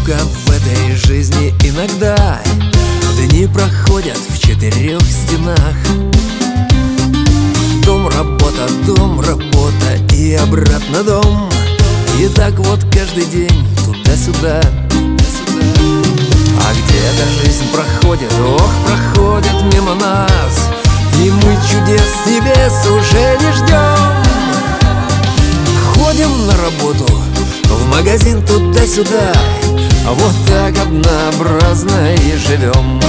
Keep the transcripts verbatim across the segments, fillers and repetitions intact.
скука в этой жизни иногда. Дни проходят в четырех стенах. Дом, работа, дом, работа и обратно дом. И так вот каждый день туда-сюда, туда-сюда. А где-то жизнь проходит, ох, проходит мимо нас, и мы чудес с небес уже не ждем. Ходим на работу, в магазин туда-сюда, вот так однообразно и живем.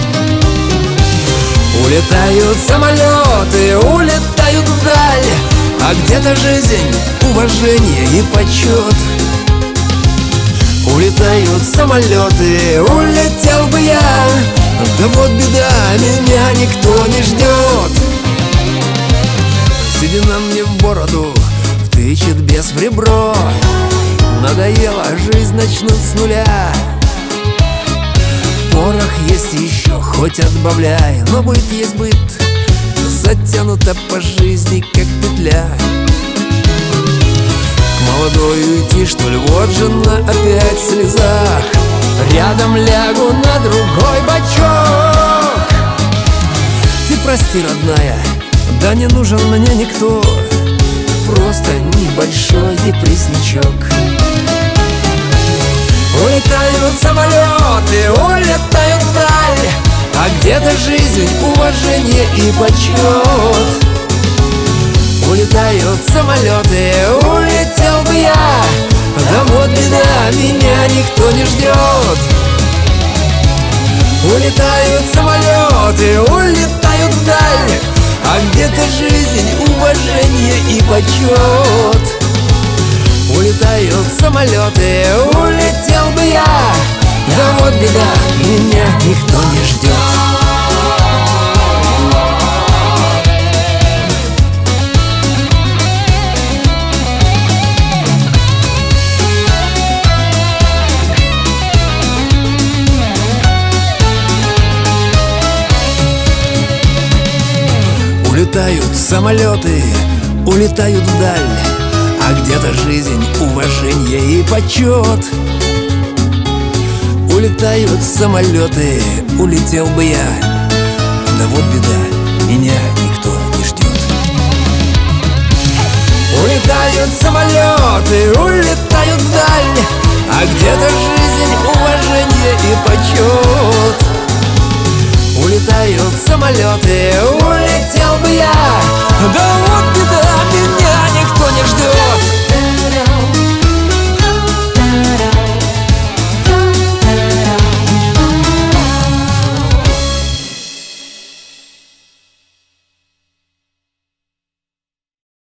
Улетают самолеты, улетают вдаль, а где-то жизнь, уважение и почет. Улетают самолеты, улетел бы я, да вот беда, меня никто не ждет. Седина мне в бороду тычет бес в ребро. Надоела жизнь, начну с нуля. Порох есть еще, хоть отбавляй, но быт есть быт, затянута по жизни, как петля. К молодой уйти, что ли, вот жена опять в слезах. Рядом лягу на другой бочок. Ты прости, родная, да не нужен мне никто, просто небольшой депрессничок. Улетают самолеты, улетают вдаль, а где-то жизнь, уважение и почет. Улетают самолеты, улетел бы я, да вот беда, меня никто не ждет. Улетают самолеты, улетают вдаль, а где-то жизнь, уважение и почет. Улетают самолеты, улетел бы я, да вот беда, меня никто не ждет. Улетают самолеты, улетают вдаль, а где-то жизнь, уважение и почет. Улетают самолеты, улетел бы я, да вот беда, меня никто не ждет. Улетают самолеты, улетают вдаль, а где-то жизнь, уважение и почет. Улетают самолеты,